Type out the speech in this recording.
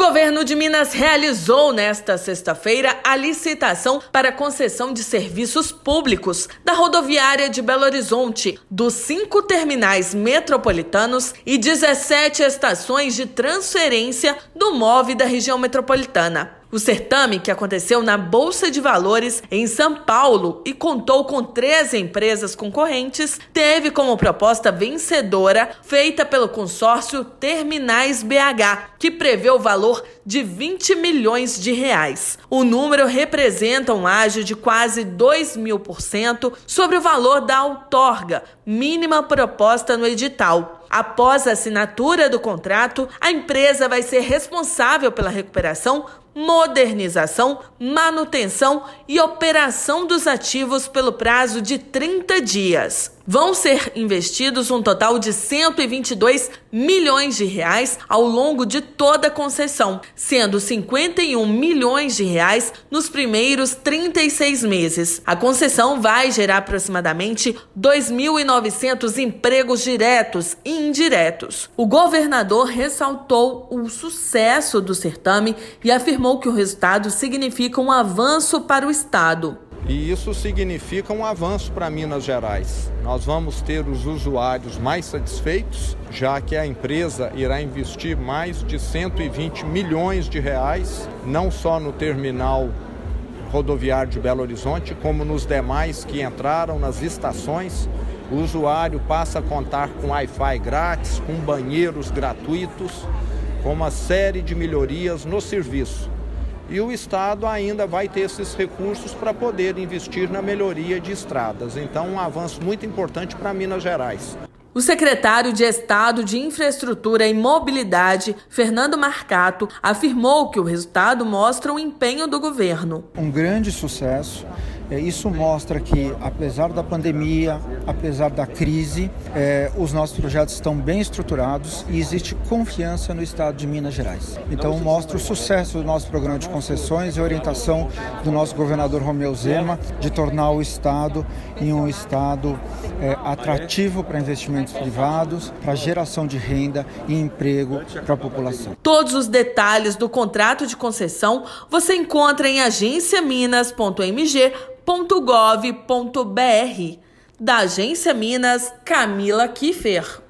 governo de Minas realizou nesta sexta-feira a licitação para concessão de serviços públicos da rodoviária de Belo Horizonte, dos 5 terminais metropolitanos e 17 estações de transferência do MOVE da região metropolitana. O certame, que aconteceu na Bolsa de Valores em São Paulo e contou com 13 empresas concorrentes, teve como proposta vencedora feita pelo consórcio Terminais BH, que prevê o valor de 20 milhões de reais. O número representa um ágio de quase 2.000% sobre o valor da outorga, mínima proposta no edital. Após a assinatura do contrato, a empresa vai ser responsável pela recuperação, modernização, manutenção e operação dos ativos pelo prazo de 30 dias. Vão ser investidos um total de 122 milhões de reais ao longo de toda a concessão, sendo 51 milhões de reais nos primeiros 36 meses. A concessão vai gerar aproximadamente 2.900 empregos diretos e indiretos. O governador ressaltou o sucesso do certame e afirmou que o resultado significa um avanço para o estado. E isso significa um avanço para Minas Gerais. Nós vamos ter os usuários mais satisfeitos, já que a empresa irá investir mais de 120 milhões de reais, não só no terminal rodoviário de Belo Horizonte, como nos demais que entraram nas estações. O usuário passa a contar com Wi-Fi grátis, com banheiros gratuitos, com uma série de melhorias no serviço. E o Estado ainda vai ter esses recursos para poder investir na melhoria de estradas. Então, um avanço muito importante para Minas Gerais. O secretário de Estado de Infraestrutura e Mobilidade, Fernando Marcato, afirmou que o resultado mostra o empenho do governo. Um grande sucesso. Isso mostra que, apesar da pandemia, apesar da crise, os nossos projetos estão bem estruturados e existe confiança no Estado de Minas Gerais. Então, mostra o sucesso do nosso programa de concessões e a orientação do nosso governador Romeu Zema de tornar o Estado em um Estado atrativo para investimentos privados, para geração de renda e emprego para a população. Todos os detalhes do contrato de concessão você encontra em agenciaminas.mg.gov.br. Da Agência Minas, Camila Kiffer.